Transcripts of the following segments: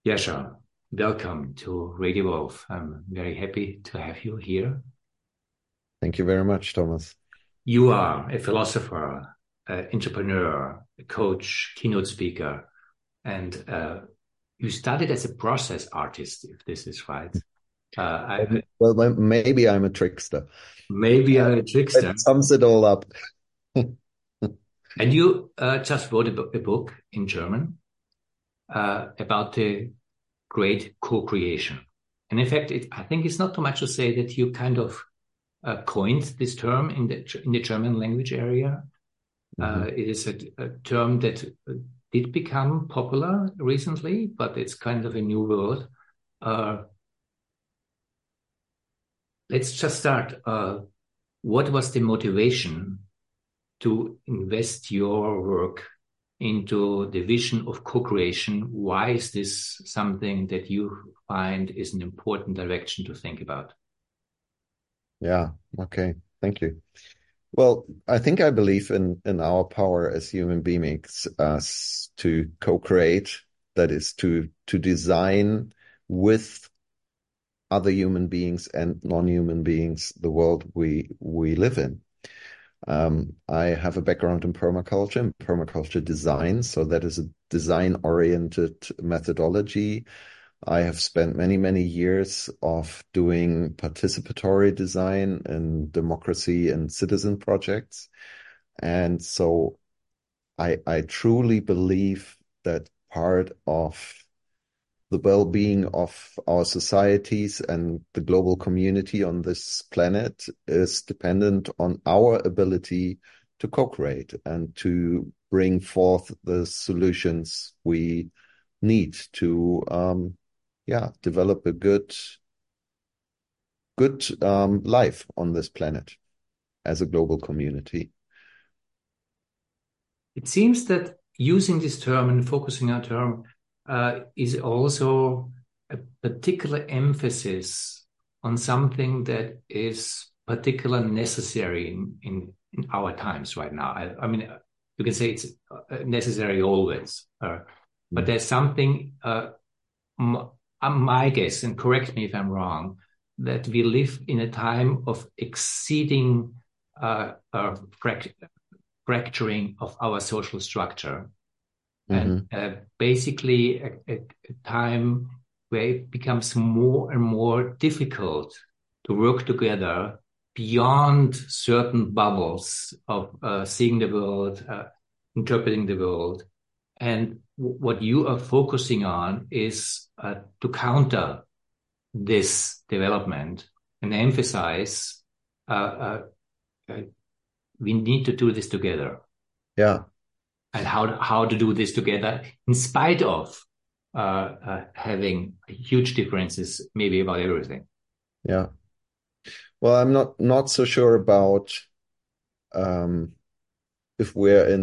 Jascha, welcome to Radio Wolf. I'm very happy to have you here. Thank you very much, Thomas. You are a philosopher, an entrepreneur, a coach, keynote speaker, and you started as a process artist, if this is right. Well, maybe I'm a trickster. Maybe I'm a trickster. It sums it all up. And you just wrote a book in German about the great co-creation. And in fact, I think it's not too much to say that you kind of coined this term in the German language area. It is a term that did become popular recently, but it's kind of a new word. Let's just start. What was the motivation to invest your work into the vision of co-creation? Why is this something that you find is an important direction to think about? Yeah, okay. Thank you. Well, I think I believe in our power as human beings as to co-create, that is to design with other human beings and non-human beings the world we live in. I have a background in permaculture and permaculture design, so that is a design-oriented methodology. I have spent many, many years of doing participatory design and democracy and citizen projects. And so I truly believe that part of the well-being of our societies and the global community on this planet is dependent on our ability to co-create and to bring forth the solutions we need to develop a good life on this planet as a global community. It seems that using this term and focusing on term is also a particular emphasis on something that is particularly necessary in our times right now. I mean, you can say it's necessary always, but there's something, my guess, and correct me if I'm wrong, that we live in a time of exceeding fracturing of our social structure. And basically a time where it becomes more and more difficult to work together beyond certain bubbles of seeing the world, interpreting the world. And what you are focusing on is to counter this development and emphasize we need to do this together. Yeah. And how to do this together in spite of having huge differences maybe about everything. Yeah. Well, I'm not so sure about if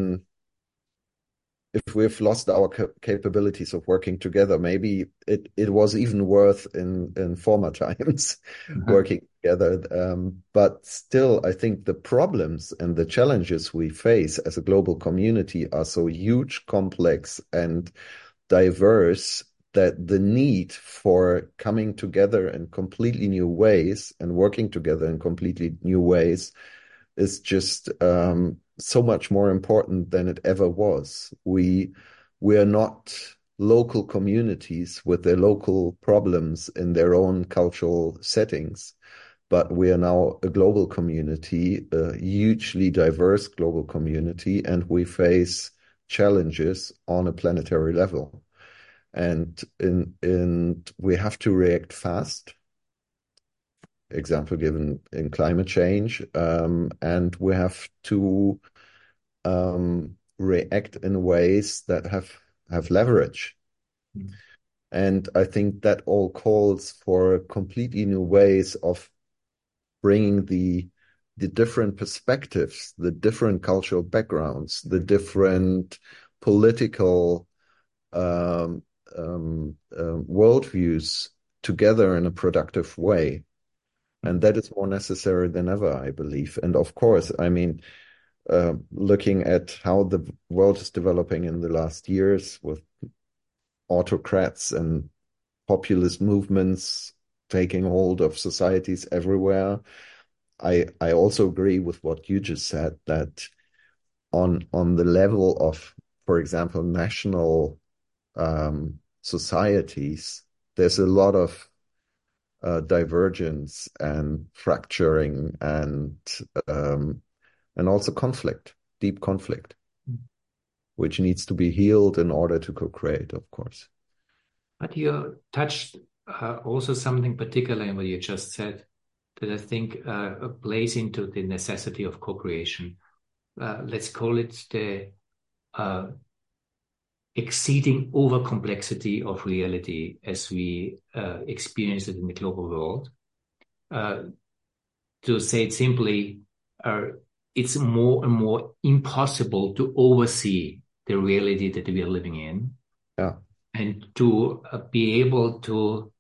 we've lost our capabilities of working together. Maybe it was even worth in former times working together. But still, I think the problems and the challenges we face as a global community are so huge, complex, and diverse that the need for coming together in completely new ways and working together in completely new ways is just so much more important than it ever was. We are not local communities with their local problems in their own cultural settings, but we are now a global community, a hugely diverse global community, and we face challenges on a planetary level. And we have to react fast. Example given in climate change, and we have to react in ways that have leverage. And I think that all calls for completely new ways of bringing the different perspectives, the different cultural backgrounds, the different political worldviews together in a productive way. And that is more necessary than ever, I believe. And of course, I mean, looking at how the world is developing in the last years with autocrats and populist movements taking hold of societies everywhere. I also agree with what you just said, that on the level of, for example, national societies, there's a lot of divergence and fracturing and also conflict, deep conflict, which needs to be healed in order to co-create, of course. But you touched also something particular in what you just said that I think plays into the necessity of co-creation. Let's call it the exceeding over complexity of reality as we experience it in the global world. To say it simply, it's more and more impossible to oversee the reality that we are living in. Yeah. And to be able to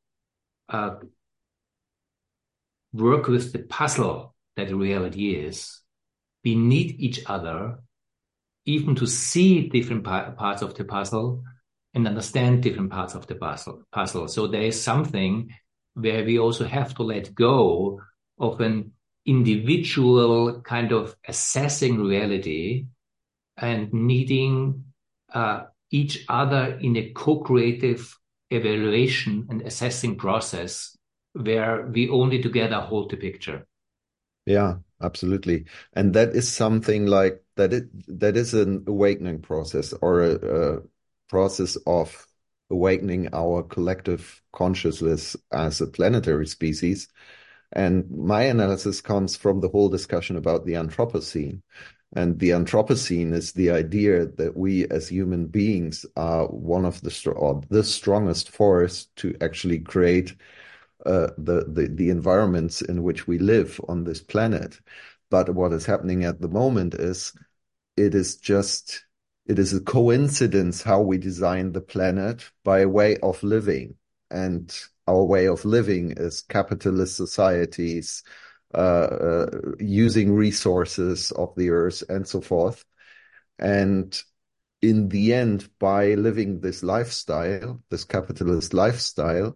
work with the puzzle that reality is, we need each other even to see different parts of the puzzle and understand different parts of the puzzle. So there is something where we also have to let go of an individual kind of assessing reality and needing each other in a co-creative evaluation and assessing process where we only together hold the picture. Yeah, absolutely. And that is something like that is an awakening process, or a process of awakening our collective consciousness as a planetary species. And my analysis comes from the whole discussion about the Anthropocene. And the Anthropocene is the idea that we as human beings are one of the strongest force to actually create the environments in which we live on this planet. But what is happening at the moment is it is a coincidence how we design the planet by way of living. And our way of living is capitalist societies, using resources of the earth and so forth. And in the end, by living this lifestyle, this capitalist lifestyle,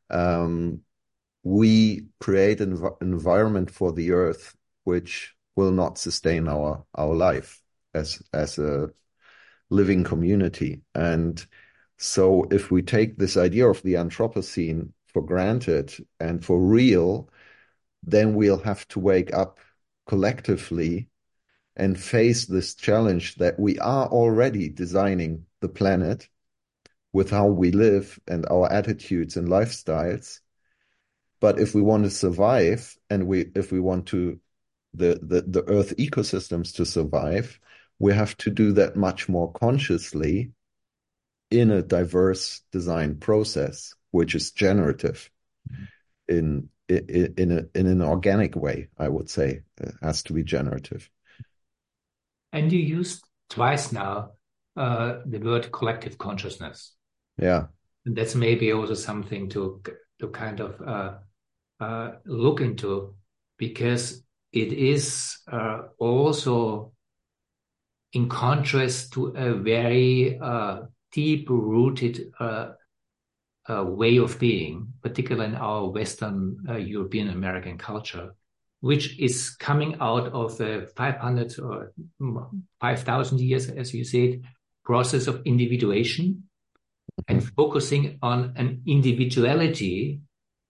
we create an environment for the earth which will not sustain our life as a living community. And so if we take this idea of the Anthropocene for granted and for real, then we'll have to wake up collectively and face this challenge that we are already designing the planet with how we live and our attitudes and lifestyles. But if we want to survive, and if we want to the Earth ecosystems to survive, we have to do that much more consciously in a diverse design process, which is generative in an organic way. I would say it has to be generative. And you used twice now the word collective consciousness. Yeah, and that's maybe also something to kind of look into, because it is also in contrast to a very deep-rooted way of being, particularly in our Western European American culture, which is coming out of the 500 or 5,000 years, as you said, process of individuation and focusing on an individuality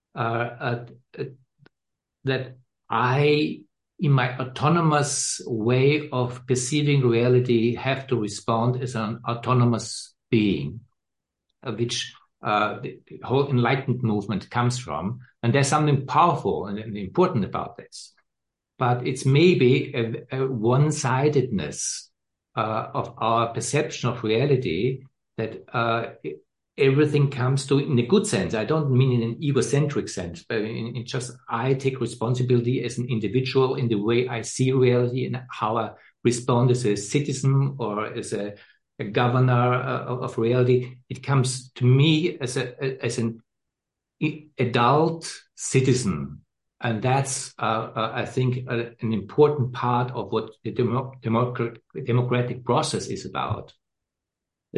that I, in my autonomous way of perceiving reality, have to respond as an autonomous being, which the whole Enlightenment movement comes from. And there's something powerful and important about this. But it's maybe a one-sidedness of our perception of reality that everything comes to in a good sense. I don't mean in an egocentric sense, but in just I take responsibility as an individual in the way I see reality and how I respond as a citizen or as a governor of reality. It comes to me as an adult citizen. And that's, I think, an important part of what the democratic process is about. Yeah,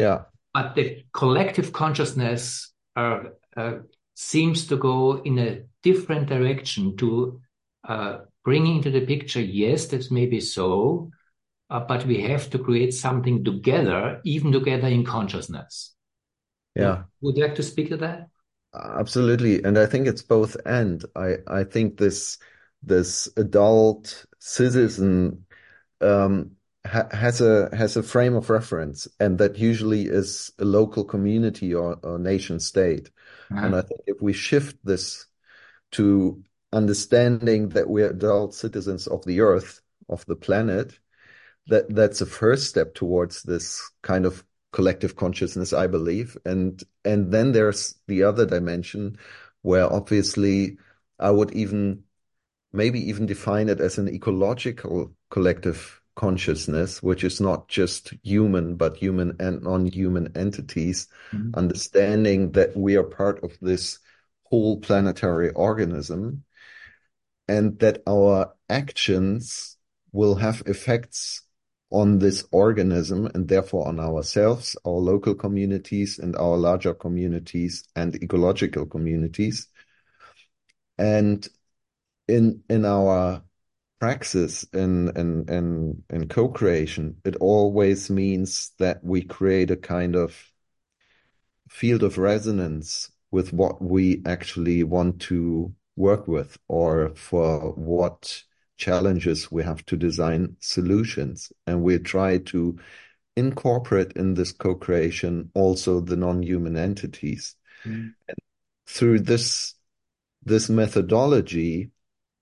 But the collective consciousness seems to go in a different direction to bring into the picture, yes, that may be so, but we have to create something together, even together in consciousness. Yeah. Would you like to speak to that? Absolutely. And I think it's both and. I think this adult citizen has a frame of reference, and that usually is a local community or nation state. And I think if we shift this to understanding that we're adult citizens of the earth, of the planet, that's a first step towards this kind of collective consciousness, I believe. And then there's the other dimension where obviously I would maybe even define it as an ecological collective consciousness, which is not just human, but human and non-human entities, understanding that we are part of this whole planetary organism and that our actions will have effects on this organism and therefore on ourselves, our local communities and our larger communities and ecological communities. And in our praxis in co-creation, it always means that we create a kind of field of resonance with what we actually want to work with, or for what challenges we have to design solutions. And we try to incorporate in this co-creation also the non-human entities. And through this methodology,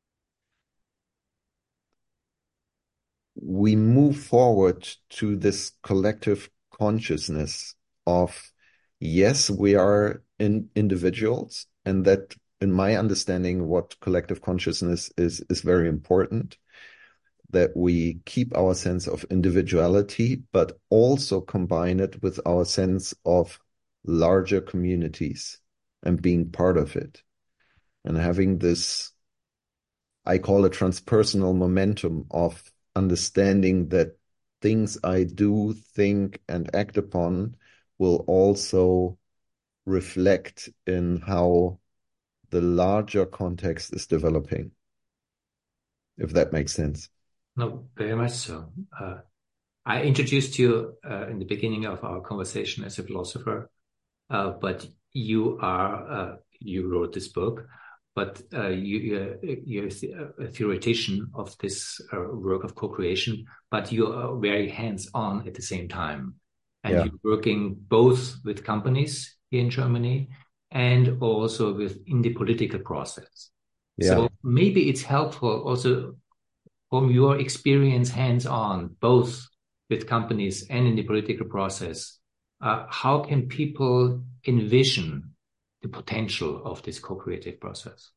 we move forward to this collective consciousness of, yes, we are individuals, and that, in my understanding, what collective consciousness is very important, that we keep our sense of individuality, but also combine it with our sense of larger communities and being part of it. And having this, I call it transpersonal momentum of understanding that things I do, think, and act upon will also reflect in how the larger context is developing, if that makes sense. No, very much so. I introduced you in the beginning of our conversation as a philosopher, but you wrote this book, but you're a theoretician of this work of co-creation, but you are very hands-on at the same time. And you're working both with companies here in Germany and also in the political process. Yeah. So maybe it's helpful also from your experience hands-on, both with companies and in the political process, how can people envision the potential of this co-creative process?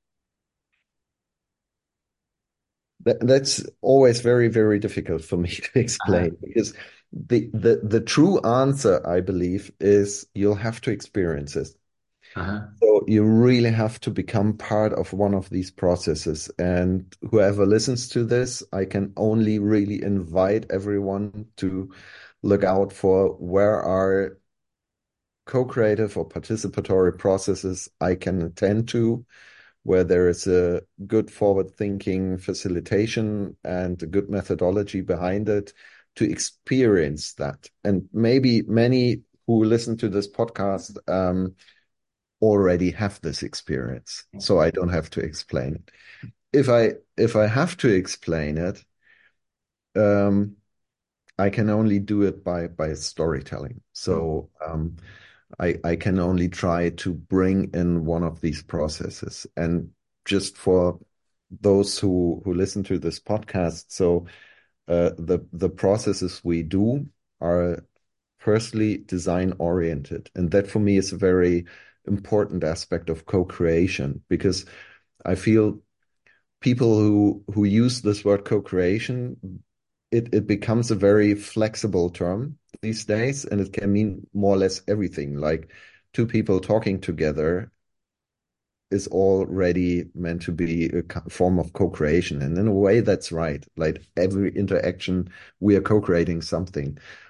That's always very, very difficult for me to explain, because the true answer, I believe, is you'll have to experience it. So you really have to become part of one of these processes. And whoever listens to this, I can only really invite everyone to look out for where are co-creative or participatory processes I can attend to, where there is a good forward-thinking facilitation and a good methodology behind it to experience that. And maybe many who listen to this podcast already have this experience, so I don't have to explain it. If I have to explain it, I can only do it by storytelling. So I can only try to bring in one of these processes. And just for those who listen to this podcast, so the processes we do are firstly design oriented, and that for me is a very important aspect of co-creation, because I feel people who use this word co-creation, it becomes a very flexible term these days, and it can mean more or less everything. Like two people talking together is already meant to be a form of co-creation. And in a way, that's right. Like every interaction, we are co-creating something.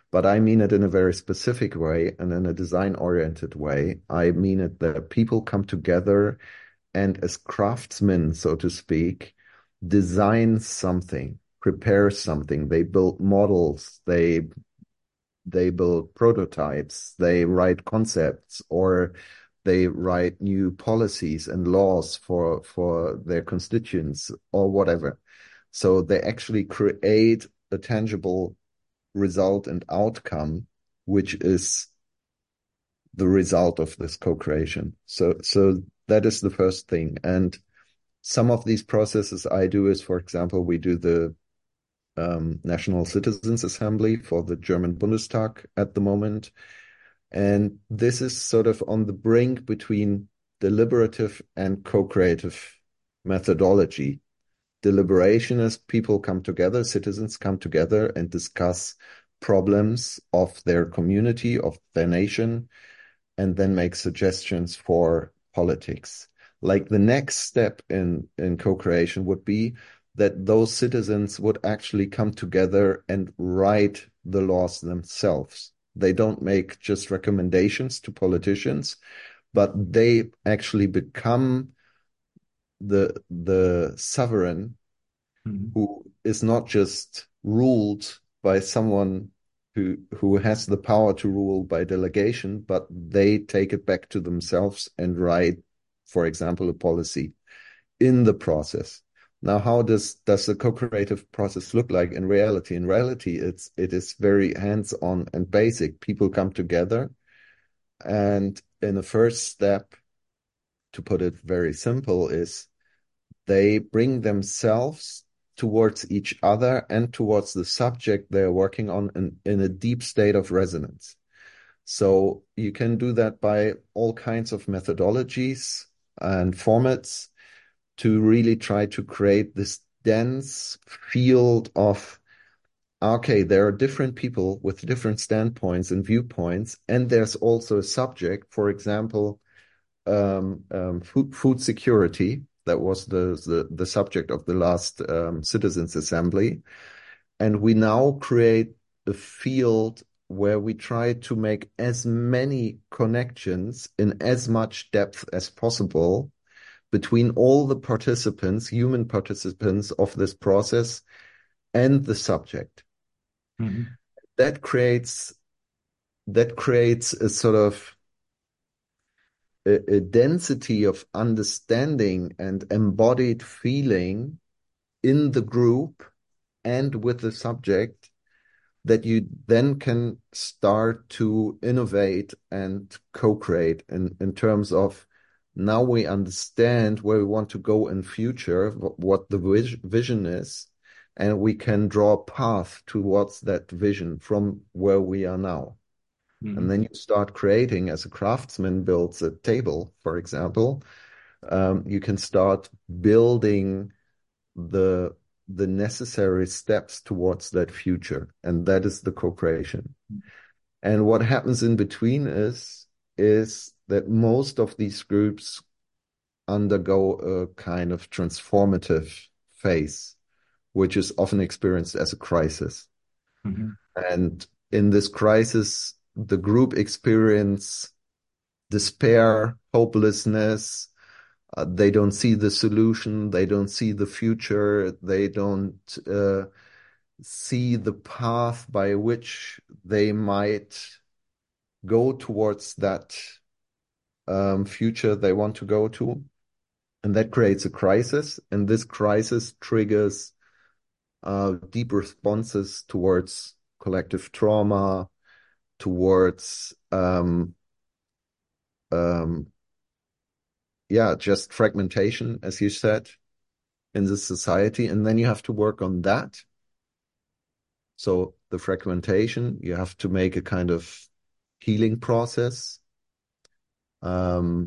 but I mean it in a very specific way and in a design-oriented way. I mean it that people come together and as craftsmen, so to speak, design something, prepare something. They build models, they build prototypes, they write concepts, or they write new policies and laws for their constituents or whatever. So they actually create a tangible result and outcome, which is the result of this co-creation. So that is the first thing. And some of these processes I do is, for example, we do the National Citizens Assembly for the German Bundestag at the moment. And this is sort of on the brink between deliberative and co-creative methodology. Deliberation is people come together, citizens come together and discuss problems of their community, of their nation, and then make suggestions for politics. Like the next step in co-creation would be that those citizens would actually come together and write the laws themselves. They don't make just recommendations to politicians, but they actually become the sovereign who is not just ruled by someone who has the power to rule by delegation, but they take it back to themselves and write, for example, a policy in the process. Now, how does the co-creative process look like in reality? In reality, it is very hands-on and basic. People come together, and in the first step, to put it very simple, is they bring themselves towards each other and towards the subject they're working on in a deep state of resonance. So you can do that by all kinds of methodologies and formats to really try to create this dense field of, okay, there are different people with different standpoints and viewpoints, and there's also a subject, for example, food security. That was the subject of the last Citizens Assembly. And we now create a field where we try to make as many connections in as much depth as possible between all the participants, human participants of this process and the subject. Mm-hmm. That creates a sort of a density of understanding and embodied feeling in the group and with the subject that you then can start to innovate and co-create in terms of now we understand where we want to go in future, what the vision is, and we can draw a path towards that vision from where we are now. And then you start creating, as a craftsman builds a table, for example, you can start building the necessary steps towards that future. And that is the co-creation. And what happens in between is that most of these groups undergo a kind of transformative phase, which is often experienced as a crisis. Mm-hmm. And in this crisis, the group experience despair, hopelessness. They don't see the solution. They don't see the future. They don't see the path by which they might go towards that future they want to go to. And that creates a crisis. And this crisis triggers deep responses towards collective trauma, towards just fragmentation, as you said, in this society. And then you have to work on that. So the fragmentation, you have to make a kind of healing process, a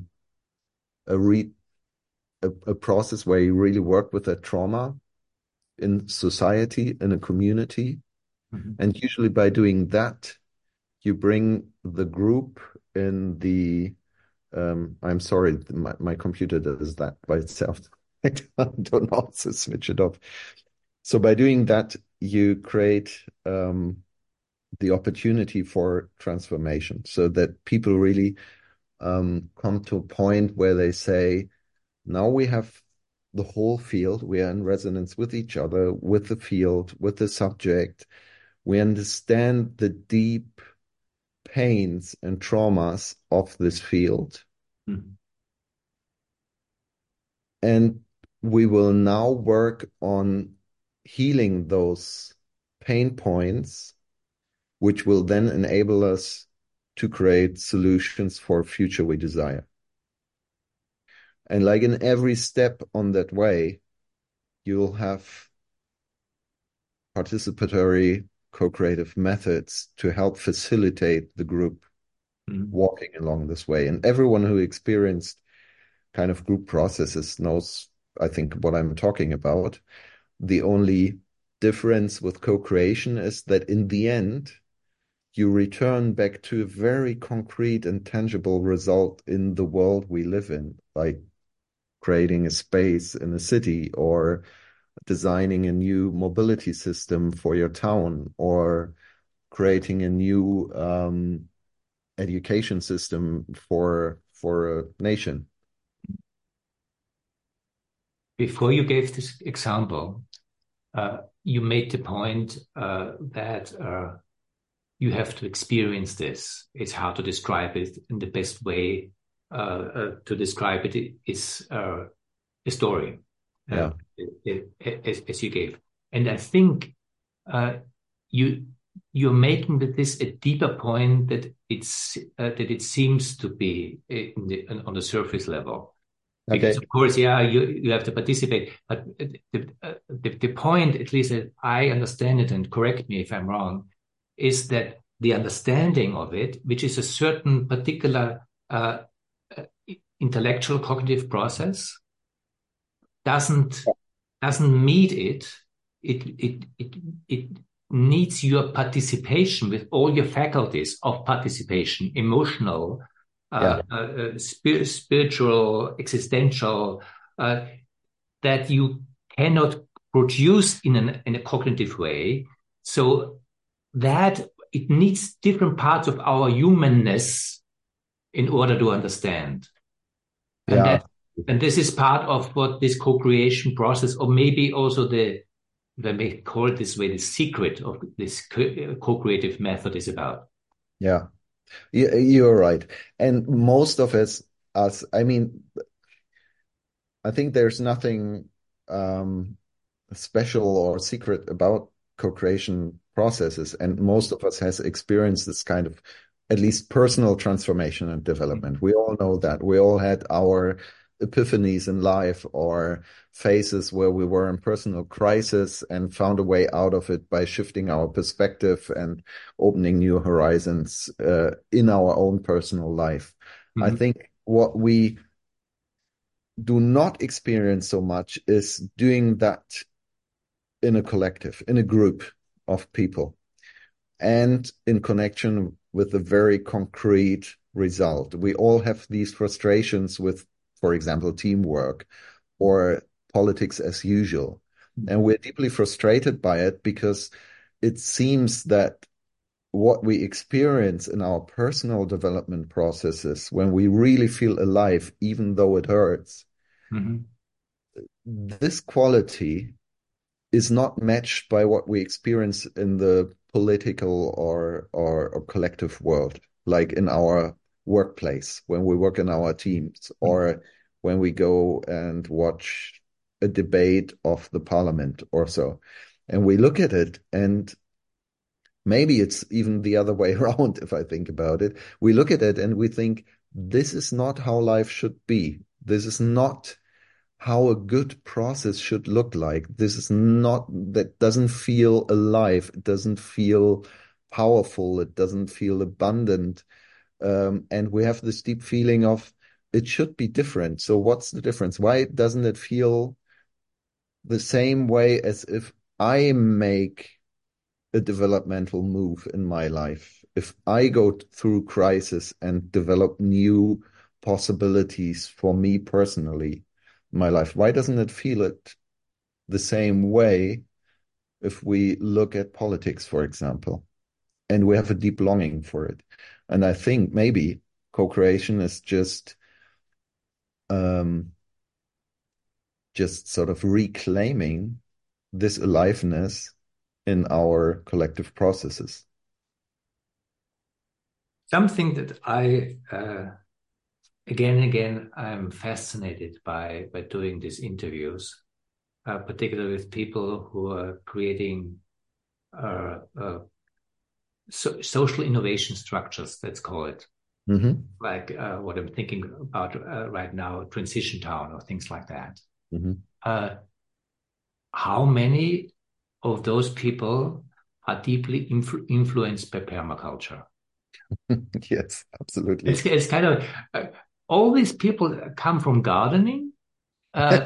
process where you really work with that trauma in society, in a community. Mm-hmm. And usually by doing that, you bring the group in the, I'm sorry, my computer does that by itself. I don't know how to switch it off. So by doing that, you create the opportunity for transformation, so that people really come to a point where they say, now we have the whole field, we are in resonance with each other, with the field, with the subject. We understand the deep pains and traumas of this field. Mm. And we will now work on healing those pain points, which will then enable us to create solutions for future we desire. And like in every step on that way, you'll have participatory co-creative methods to help facilitate the group walking along this way. And everyone who experienced kind of group processes knows, I think, what I'm talking about. The only difference with co-creation is that in the end, you return back to a very concrete and tangible result in the world we live in, like creating a space in a city, or designing a new mobility system for your town, or creating a new education system for a nation. Before you gave this example, you made the point that you have to experience this. It's hard to describe it, and the best way to describe it is a story, Yeah. as you gave. And I think you're making this a deeper point that it seems to be on the surface level. Because Okay. of course, yeah, you have to participate, but the point, at least that I understand it, and correct me if I'm wrong, is that the understanding of it, which is a certain particular intellectual cognitive process, doesn't meet it. It needs your participation with all your faculties of participation, emotional, spiritual, existential, that you cannot produce in a cognitive way. So that it needs different parts of our humanness in order to understand. And Yeah. and this is part of what this co-creation process, or maybe also if I may call it this way, the secret of this co-creative method is about. Yeah. You're right. And most of us, I mean, I think there's nothing special or secret about co-creation processes. And most of us has experienced this kind of at least personal transformation and development. We all know that. We all had our epiphanies in life, or phases where we were in personal crisis and found a way out of it by shifting our perspective and opening new horizons in our own personal life. I think what we do not experience so much is doing that in a collective, in a group of people, and in connection with a very concrete result. We all have these frustrations with, for example, teamwork or politics as usual. And we're deeply frustrated by it because it seems that what we experience in our personal development processes, when we really feel alive, even though it hurts, this quality is not matched by what we experience in the political or collective world, like in our workplace, when we work in our teams, or when we go and watch a debate of the parliament or so. And we look at it, and maybe it's even the other way around if I think about it. We look at it and we think, this is not how life should be. This is not how a good process should look like. This is not, that doesn't feel alive. It doesn't feel powerful. It doesn't feel abundant. And we have this deep feeling of it should be different. So what's the difference? Why doesn't it feel the same way as if I make a developmental move in my life? If I go through crisis and develop new possibilities for me personally, my life, why doesn't it feel it the same way if we look at politics, for example? and we have a deep longing for it. And I think maybe co-creation is just sort of reclaiming this aliveness in our collective processes. Something that I again and again I'm fascinated by doing these interviews, particularly with people who are creating social innovation structures, let's call it. Mm-hmm. Like what I'm thinking about right now, Transition Town or things like that. Mm-hmm. How many of those people are deeply influenced by permaculture? Yes, absolutely. It's kind of all these people come from gardening. Yeah.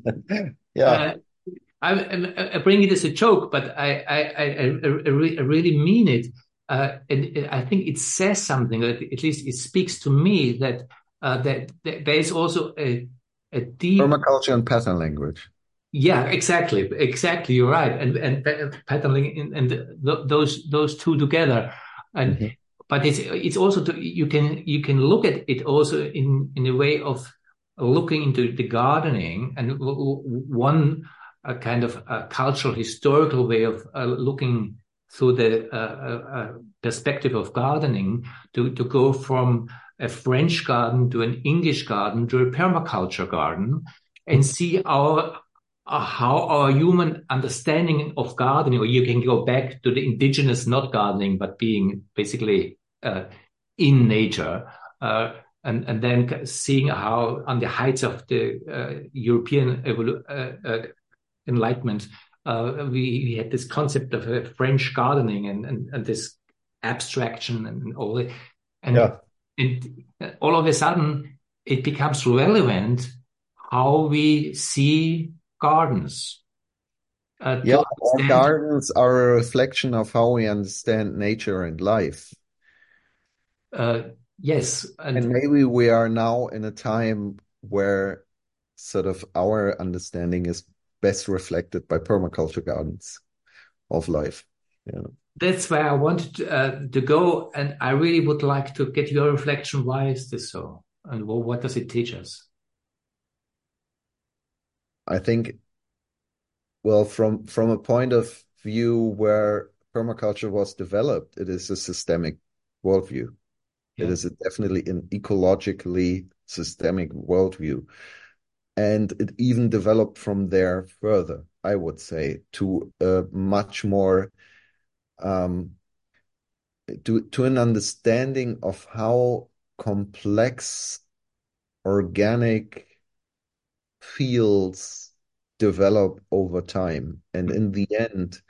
I bring it as a joke, but I really mean it. And I think it says something, or at least it speaks to me that that there is also a deep. Permaculture and pattern language. Yeah, exactly. You're right. And patterning and those two together. And Mm-hmm. but it's also you can look at it also in a way of looking into the gardening, and one kind of a cultural historical way of looking through the perspective of gardening to go from a French garden to an English garden to a permaculture garden and see how our human understanding of gardening, or you can go back to the indigenous not gardening, but being basically in nature, and then seeing how on the heights of the European Enlightenment, we had this concept of French gardening and this abstraction and all that. And all of a sudden, it becomes relevant how we see gardens. Our gardens are a reflection of how we understand nature and life. Yes. And maybe we are now in a time where sort of our understanding is best reflected by permaculture gardens of life. Yeah. That's where I wanted to go. And I really would like to get your reflection. Why is this so? And what does it teach us? I think, well, from a point of view where permaculture was developed, it is a systemic worldview. Yeah. It is definitely an ecologically systemic worldview. And it even developed from there further, I would say, to a much more to an understanding of how complex organic fields develop over time. And in the end,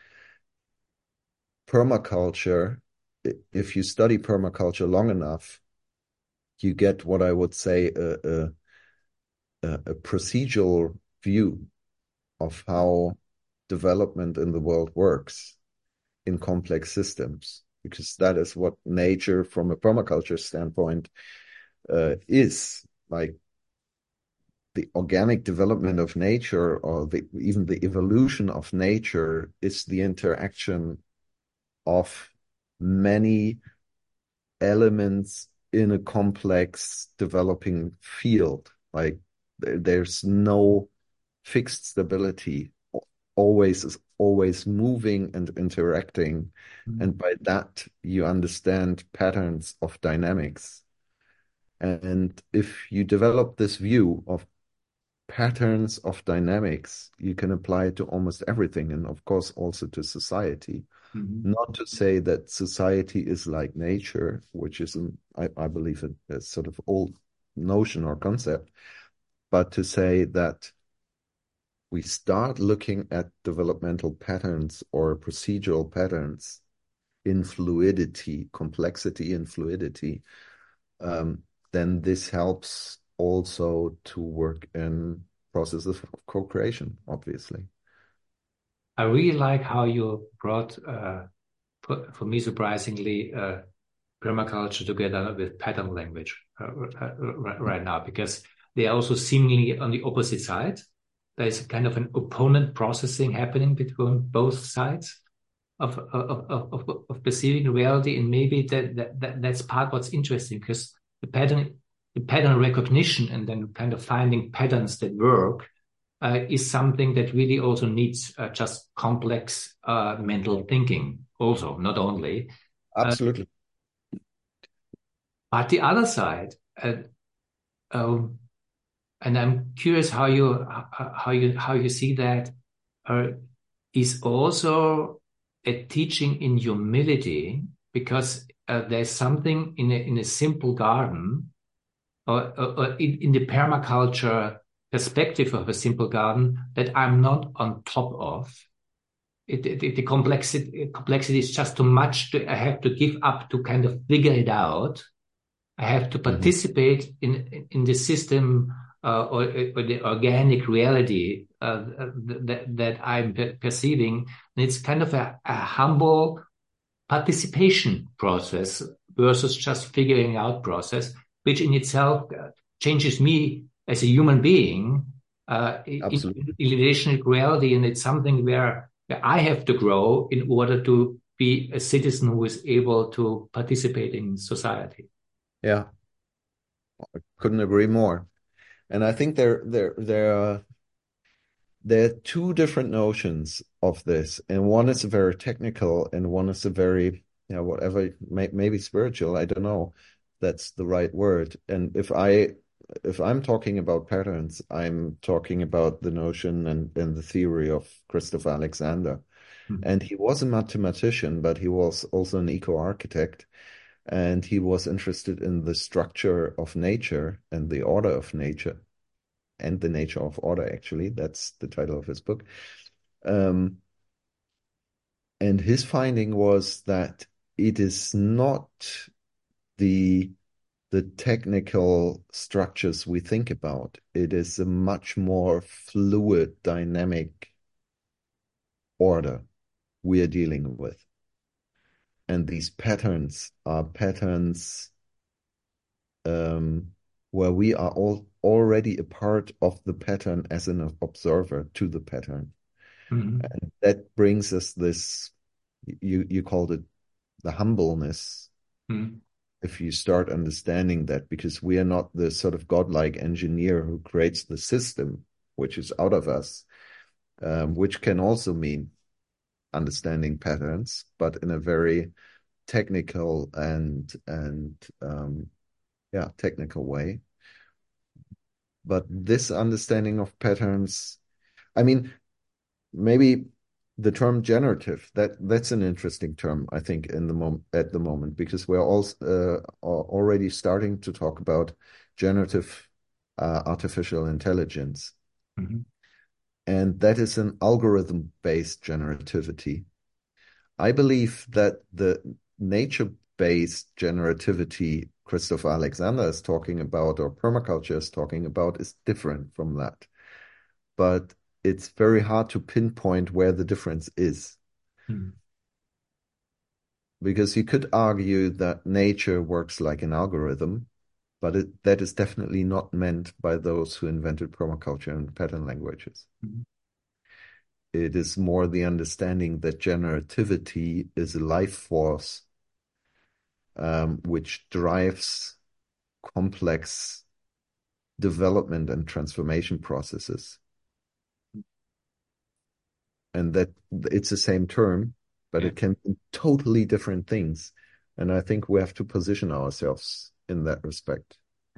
permaculture, if you study permaculture long enough, you get what I would say a procedural view of how development in the world works in complex systems, because that is what nature from a permaculture standpoint is. Like the organic development of nature, or even the evolution of nature, is the interaction of many elements in a complex developing field. Like there's no fixed stability, always moving and interacting. Mm-hmm. And by that you understand patterns of dynamics. And if you develop this view of patterns of dynamics, you can apply it to almost everything, and of course also to society. Mm-hmm. Not to say that society is like nature, which is, I believe, a sort of old notion or concept, but to say that we start looking at developmental patterns or procedural patterns in fluidity, complexity and fluidity, then this helps also to work in processes of co-creation, obviously. I really like how you brought, for me surprisingly, permaculture together with pattern language right now, because they are also seemingly on the opposite side. There's kind of an opponent processing happening between both sides. of perceiving reality, and maybe that's part what's interesting, because the pattern recognition and then kind of finding patterns that work is something that really also needs just complex mental thinking, also, not only. Absolutely. But the other side, and I'm curious how you see that, is also a teaching in humility, because there's something in a simple garden, or in the permaculture perspective of a simple garden, that I'm not on top of. The complexity is just too much. I have to give up to kind of figure it out. I have to participate in the system, or the organic reality that I'm perceiving. And it's kind of a humble participation process versus just figuring out process, which in itself changes me as a human being in relation to reality. And it's something where I have to grow in order to be a citizen who is able to participate in society. Yeah, I couldn't agree more. And I think there are two different notions of this, and one is very technical, and one is a very, whatever, maybe spiritual. I don't know. That's the right word. And if I'm talking about patterns, I'm talking about the notion and the theory of Christopher Alexander. Mm-hmm. And he was a mathematician, but he was also an eco-architect. And he was interested in the structure of nature and the order of nature, and the nature of order, actually. That's the title of his book. And his finding was that it is not the technical structures we think about. It is a much more fluid, dynamic order we are dealing with. And these patterns are patterns where we are already a part of the pattern as an observer to the pattern. Mm-hmm. And that brings us this, you called it the humbleness. Mm-hmm. If you start understanding that, because we are not the sort of godlike engineer who creates the system, which is out of us, which can also mean understanding patterns, but in a very technical and technical way. But this understanding of patterns, I mean, maybe the term generative, that's an interesting term, I think, at the moment, because we're also already starting to talk about generative artificial intelligence. Mm-hmm. And that is an algorithm-based generativity. I believe that the nature-based generativity Christopher Alexander is talking about, or permaculture is talking about, is different from that. But it's very hard to pinpoint where the difference is. Hmm. Because you could argue that nature works like an algorithm, but that is definitely not meant by those who invented permaculture and pattern languages. Hmm. It is more the understanding that generativity is a life force which drives complex development and transformation processes. And that it's the same term, but it can be totally different things. And I think we have to position ourselves in that respect.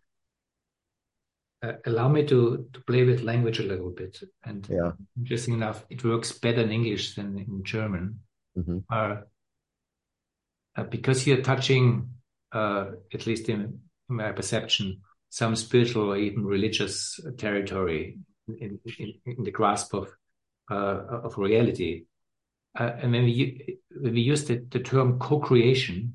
Allow me to play with language a little bit. And interesting enough, it works better in English than in German. Mm-hmm. Because you're touching, at least in my perception, some spiritual or even religious territory in the grasp of reality. And when we use the term co-creation,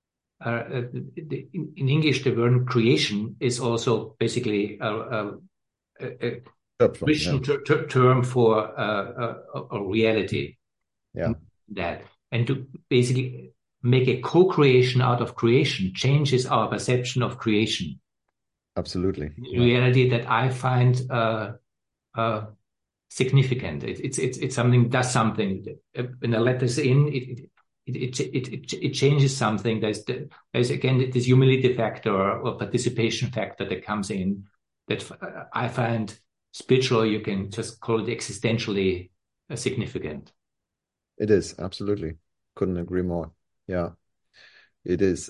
in English, the word creation is also basically a Christian term for a reality. Yeah. That, and to basically make a co-creation out of creation changes our perception of creation. Absolutely. Reality that I find significant. It's something, does something. When a letter's in, it changes something. There's again this humility factor or participation factor that comes in that I find spiritual. You can just call it existentially significant. It is, absolutely. Couldn't agree more. Yeah, it is.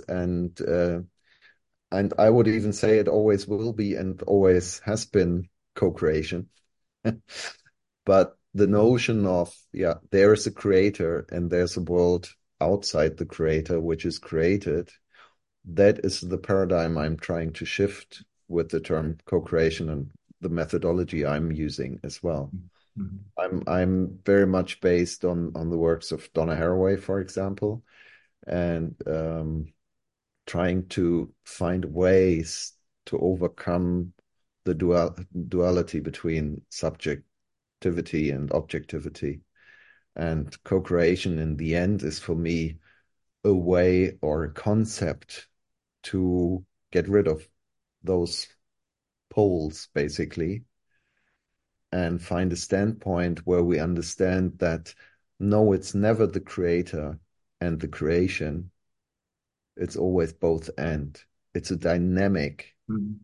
And I would even say it always will be and always has been co-creation. But the notion of, yeah, there is a creator and there's a world outside the creator which is created, that is the paradigm I'm trying to shift with the term co-creation and the methodology I'm using as well. I'm very much based on the works of Donna Haraway, for example, and trying to find ways to overcome the duality between subjectivity and objectivity. And co-creation in the end is for me a way or a concept to get rid of those poles, basically, and find a standpoint where we understand that no, it's never the creator and the creation. It's always both and. It's a dynamic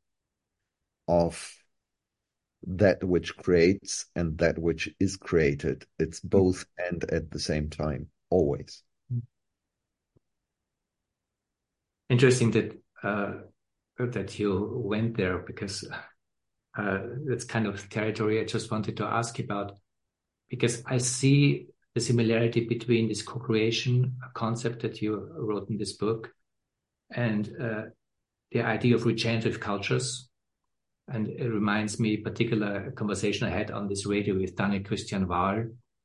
of that which creates and that which is created. It's both and at the same time, always. Interesting that you went there, because that's kind of territory I just wanted to ask about, because I see the similarity between this co-creation concept that you wrote in this book and the idea of regenerative cultures. And it reminds me particular conversation I had on this radio with Daniel Christian Wahl.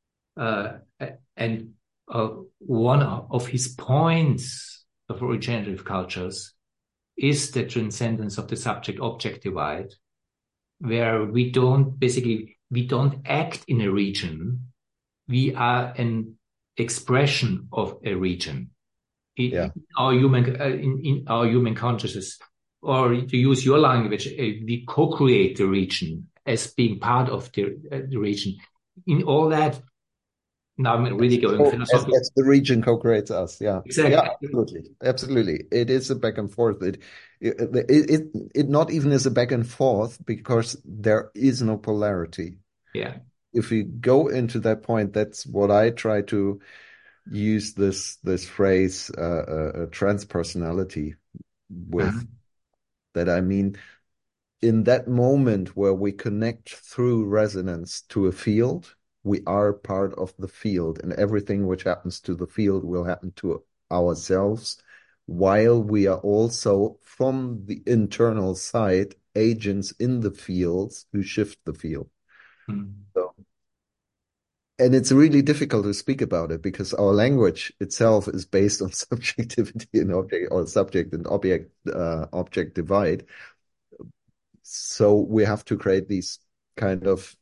And one of his points of regenerative cultures is the transcendence of the subject-object divide, where we don't act in a region. We are an expression of a region in our human consciousness. Or to use your language, we co-create the region as being part of the region. In all that, now I'm really going philosophical. As the region co-creates us, yeah. Exactly. Yeah, absolutely. It is a back and forth. It not even is a back and forth because there is no polarity. Yeah. If we go into that point, that's what I try to use this phrase, transpersonality with. That I mean, in that moment where we connect through resonance to a field, we are part of the field, and everything which happens to the field will happen to ourselves, while we are also, from the internal side, agents in the fields who shift the field. So, and it's really difficult to speak about it because our language itself is based on subjectivity and object, or subject and object divide. So we have to create these kind of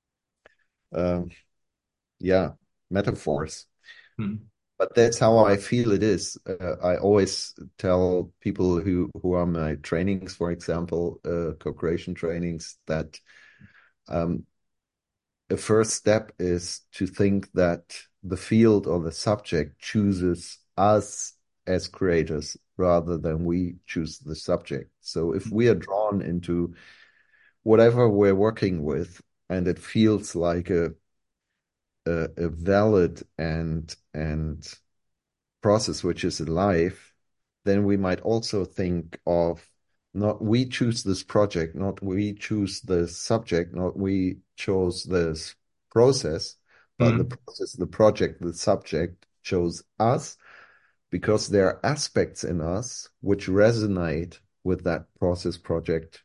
metaphors. But that's how I feel it is. I always tell people who are my trainings, for example, co-creation trainings, that the first step is to think that the field or the subject chooses us as creators rather than we choose the subject. So if we are drawn into whatever we're working with and it feels like a valid and process which is alive, then we might also think of not we choose this project, not we choose the subject, not we chose this process, but the process, the project, the subject chose us, because there are aspects in us which resonate with that process, project,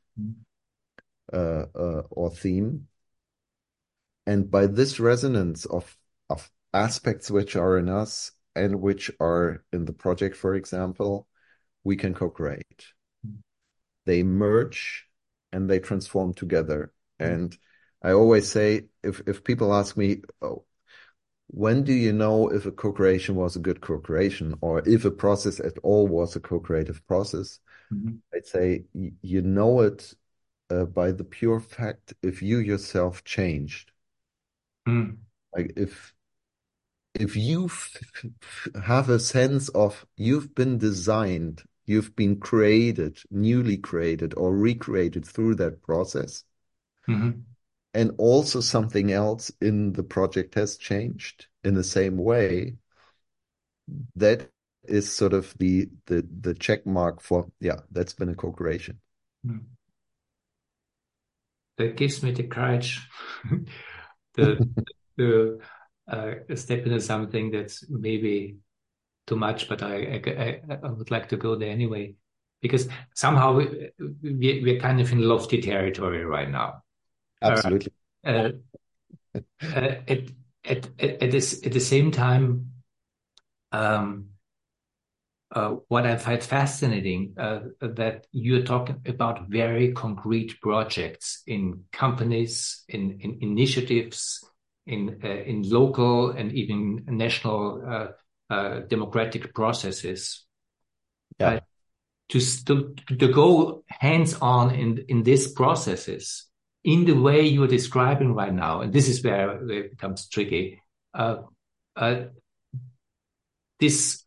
or theme. And by this resonance of aspects which are in us and which are in the project, for example, we can co-create. They merge and they transform together. And I always say, if people ask me, oh, when do you know if a co-creation was a good co-creation, or if a process at all was a co-creative process? I'd say you know it by the pure fact if you yourself changed. Mm. Like if you have a sense of you've been designed, you've been created, newly created or recreated through that process, Mm-hmm. and also something else in the project has changed in the same way, that is sort of the check mark for, yeah, that's been a co-creation. Mm. That gives me the courage to to step into something that's maybe too much, but I would like to go there anyway, because somehow we're kind of in lofty territory right now. Uh, Absolutely. uh, at, at the same time, um, what I find fascinating, that you're talking about very concrete projects in companies, in initiatives, in local and even national democratic processes. Yeah. Uh, to go hands on in these processes in the way you're describing right now, and this is where it becomes tricky. Uh, uh, this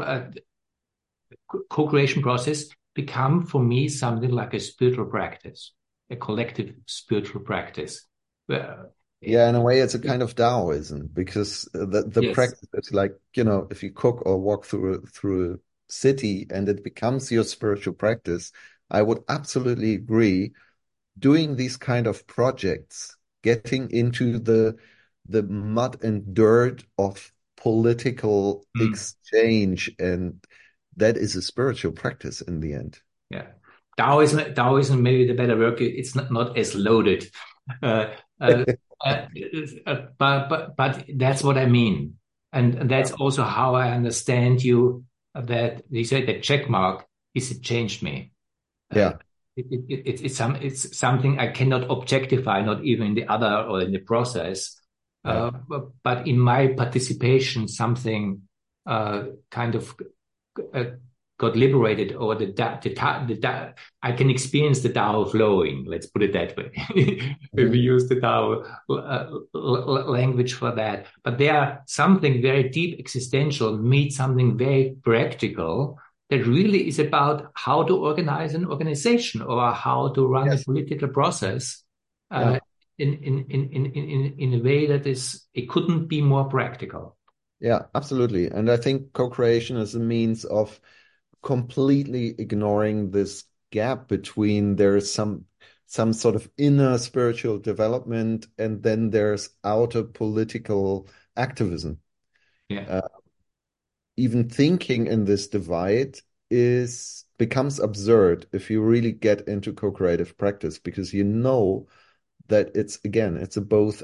co-creation process become for me something like a spiritual practice, a collective spiritual practice. Where, Yeah, in a way, it's a kind of Taoism, because the yes, practice is like, if you cook or walk through a city and it becomes your spiritual practice, I would absolutely agree. Doing these kind of projects, getting into the mud and dirt of political mm, exchange, and that is a spiritual practice in the end. yeah. Taoism, maybe the better word. It's not as loaded, uh, uh, uh, but that's what I mean, and Yeah. that's also how I understand you. That you say that check mark is it changed me. Uh, Yeah. it's something I cannot objectify, not even in the other or in the process. Yeah. But in my participation, something kind of uh, got liberated, or I can experience the Tao flowing. Let's put it that way. If we Mhm. use the Tao language for that, but there are something very deep existential meet something very practical that really is about how to organize an organization or how to run a Yes. political process Yeah. uh, in a way that it couldn't be more practical. Yeah, absolutely. And I think co-creation is a means of completely ignoring this gap between there's some sort of inner spiritual development, and then there's outer political activism. Yeah. Uh, Even thinking in this divide is becomes absurd if you really get into co-creative practice, because you know that it's a both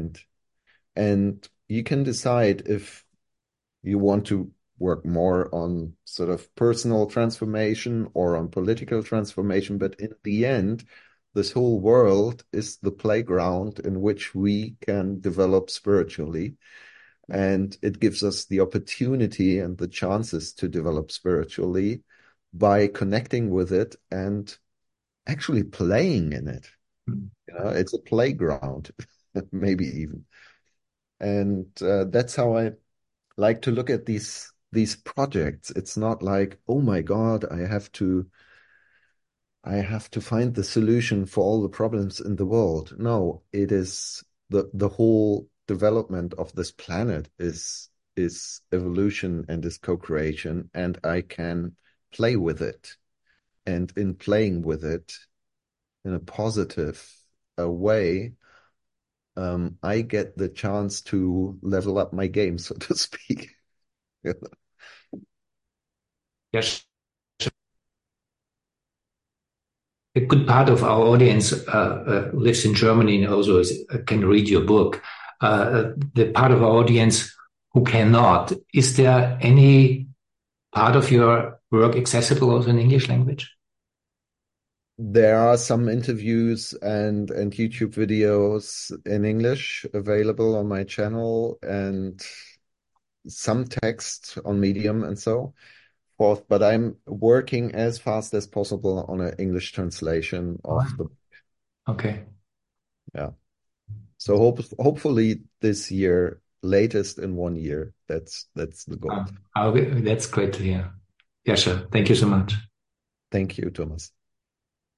and you can decide if you want to work more on sort of personal transformation or on political transformation. But in the end, this whole world is the playground in which we can develop spiritually. And it gives us the opportunity and the chances to develop spiritually by connecting with it and actually playing in it. Mm. It's a playground, maybe even. And that's how I like to look at these projects. It's not like, oh my God, I have to find the solution for all the problems in the world. No, it is the whole development of this planet is evolution and is co-creation, and I can play with it. And in playing with it in a positive way, I get the chance to level up my game, so to speak. Yes. A good part of our audience lives in Germany and also can read your book. The part of our audience who cannot, is there any part of your work accessible also in English language? There are some interviews and YouTube videos in English available on my channel, and some text on Medium and so forth, but I'm working as fast as possible on an English translation of Oh, the, okay. yeah. So hopefully this year, latest in 1 year. That's the goal. That's great to hear. Yeah, sure. Thank you so much. Thank you, Thomas.